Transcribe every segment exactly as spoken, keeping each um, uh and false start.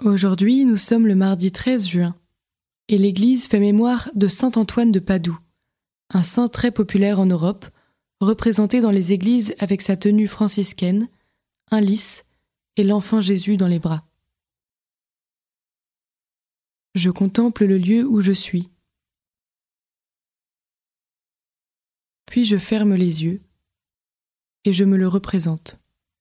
Aujourd'hui, nous sommes le mardi treize juin, et l'Église fait mémoire de saint Antoine de Padoue, un saint très populaire en Europe, représenté dans les églises avec sa tenue franciscaine, un lys et l'enfant Jésus dans les bras. Je contemple le lieu où je suis. Puis je ferme les yeux et je me le représente.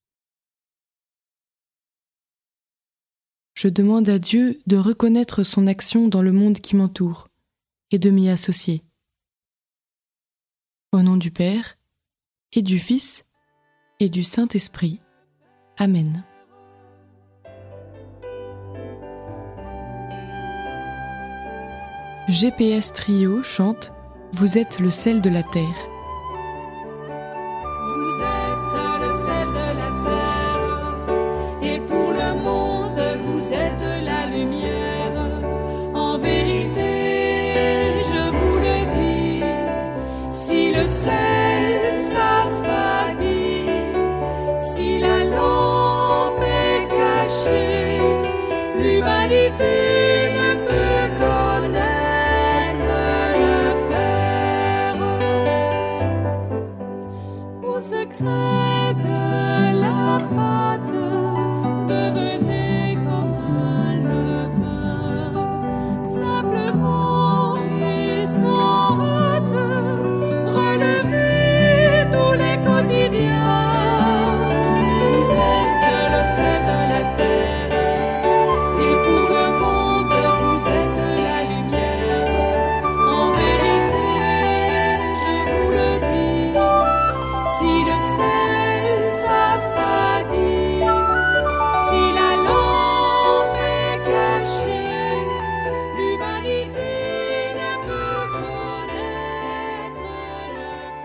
Je demande à Dieu de reconnaître son action dans le monde qui m'entoure et de m'y associer. Au nom du Père, et du Fils, et du Saint-Esprit. Amen. G P S Trio chante « Vous êtes le sel de la terre ». Vous êtes le sel de la terre, et pour le monde, vous êtes la lumière. En vérité, je vous le dis, si le sel s'affadit, si la lampe est cachée, l'humanité ne peut connaître le Père. Au secret de la pâte, devenez comme un levain, simplement et sans hâte, relevez tous les quotidiens. Vous êtes le sel de la terre, et pour le monde, vous êtes la lumière. En vérité, je vous le dis, si le sel s'affadit, si la lampe est cachée, l'humanité ne peut connaître le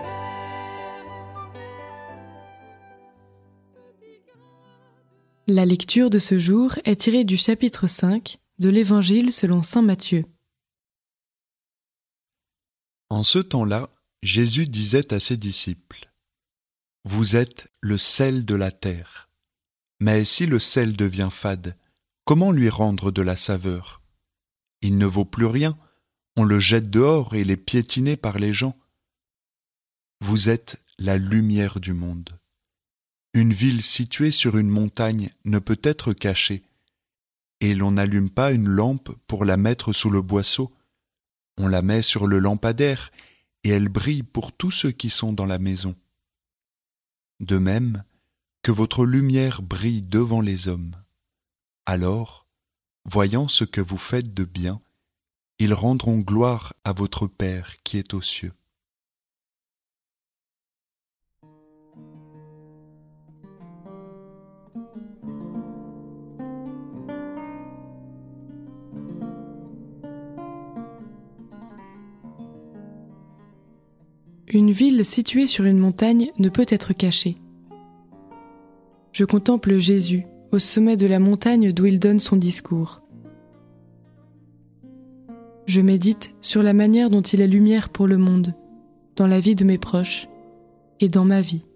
Père. La lecture de ce jour est tirée du chapitre cinq de l'Évangile selon saint Matthieu. En ce temps-là, Jésus disait à ses disciples : « Vous êtes le sel de la terre. Mais si le sel devient fade, comment lui rendre de la saveur ? Il ne vaut plus rien, on le jette dehors et il est piétiné par les gens. Vous êtes la lumière du monde. Une ville située sur une montagne ne peut être cachée, et l'on n'allume pas une lampe pour la mettre sous le boisseau. On la met sur le lampadaire, et elle brille pour tous ceux qui sont dans la maison. De même, que votre lumière brille devant les hommes. Alors, voyant ce que vous faites de bien, ils rendront gloire à votre Père qui est aux cieux. Une ville située sur une montagne ne peut être cachée. Je contemple Jésus au sommet de la montagne d'où il donne son discours. Je médite sur la manière dont il est lumière pour le monde, dans la vie de mes proches et dans ma vie.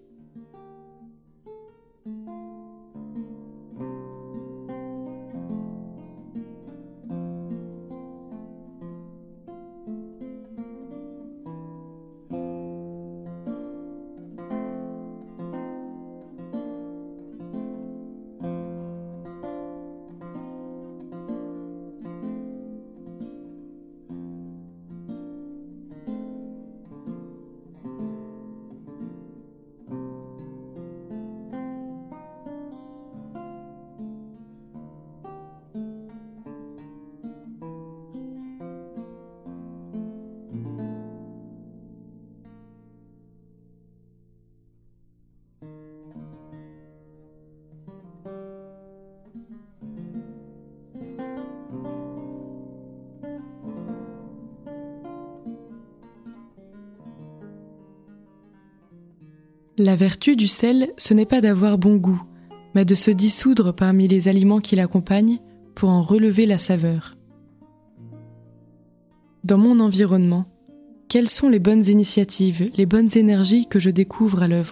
La vertu du sel, ce n'est pas d'avoir bon goût, mais de se dissoudre parmi les aliments qui l'accompagnent pour en relever la saveur. Dans mon environnement, quelles sont les bonnes initiatives, les bonnes énergies que je découvre à l'œuvre ?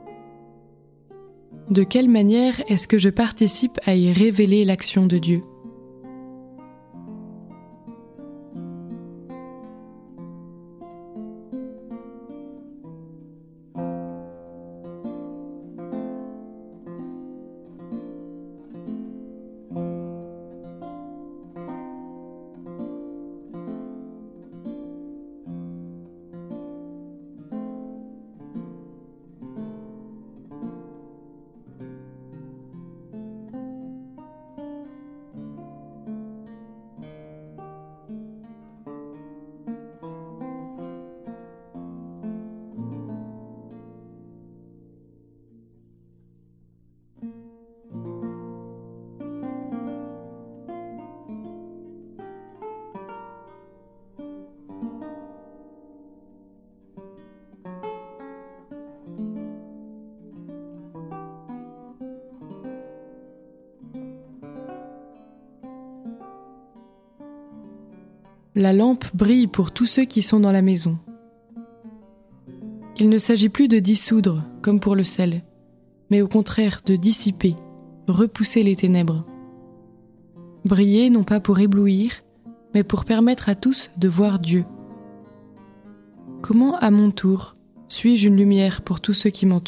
De quelle manière est-ce que je participe à y révéler l'action de Dieu ? la lampe brille pour tous ceux qui sont dans la maison. Il ne s'agit plus de dissoudre, comme pour le sel, mais au contraire de dissiper, repousser les ténèbres. Briller non pas pour éblouir, mais pour permettre à tous de voir Dieu. Comment, à mon tour, suis-je une lumière pour tous ceux qui m'entourent ?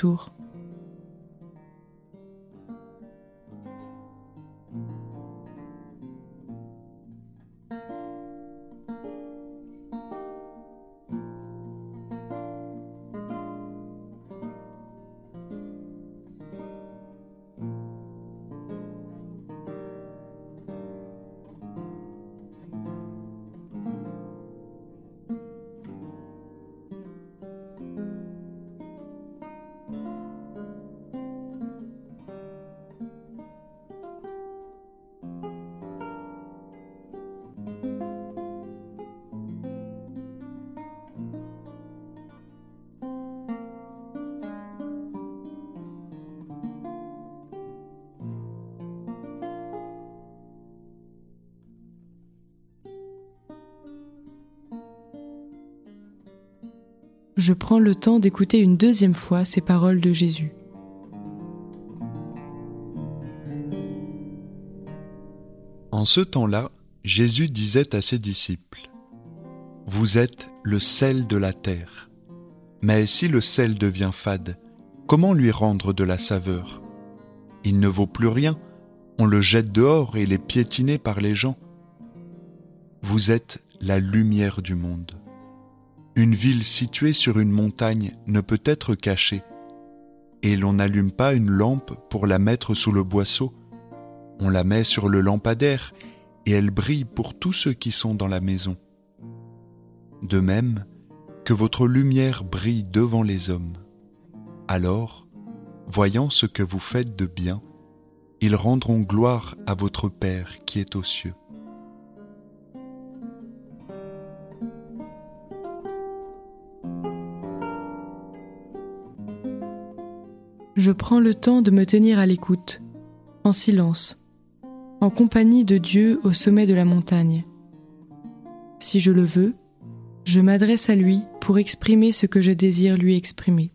Je prends le temps d'écouter une deuxième fois ces paroles de Jésus. En ce temps-là, Jésus disait à ses disciples : « Vous êtes le sel de la terre. Mais si le sel devient fade, comment lui rendre de la saveur ? Il ne vaut plus rien, on le jette dehors et il est piétiné par les gens. Vous êtes la lumière du monde. Une ville située sur une montagne ne peut être cachée, et l'on n'allume pas une lampe pour la mettre sous le boisseau. On la met sur le lampadaire, et elle brille pour tous ceux qui sont dans la maison. De même, que votre lumière brille devant les hommes. Alors, voyant ce que vous faites de bien, ils rendront gloire à votre Père qui est aux cieux. » Je prends le temps de me tenir à l'écoute, en silence, en compagnie de Dieu au sommet de la montagne. Si je le veux, je m'adresse à lui pour exprimer ce que je désire lui exprimer.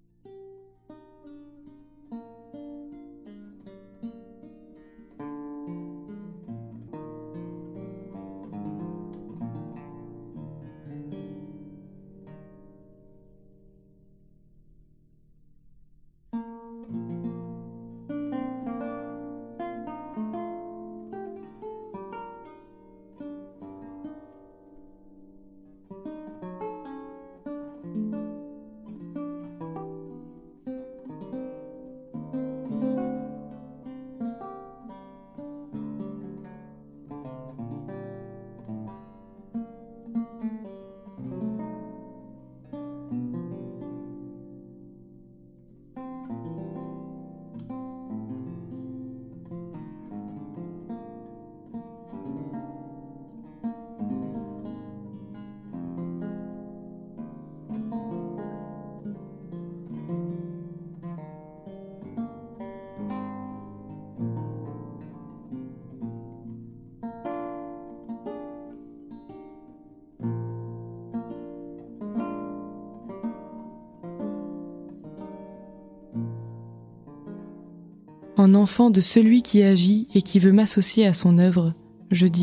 En enfant de celui qui agit et qui veut m'associer à son œuvre, je dis :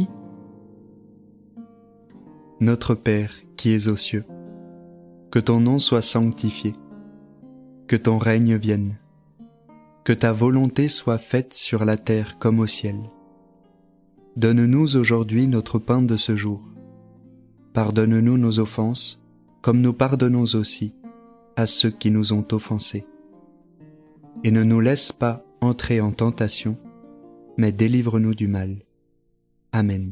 Notre Père qui es aux cieux, que ton nom soit sanctifié, que ton règne vienne, que ta volonté soit faite sur la terre comme au ciel. Donne-nous aujourd'hui notre pain de ce jour. Pardonne-nous nos offenses, comme nous pardonnons aussi à ceux qui nous ont offensés. Et ne nous laisse pas entrer en tentation, mais délivre-nous du mal. Amen.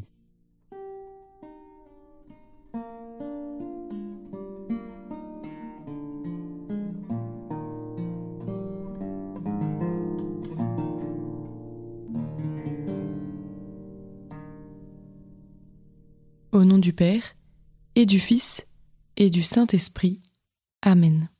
Au nom du Père, et du Fils, et du Saint-Esprit. Amen.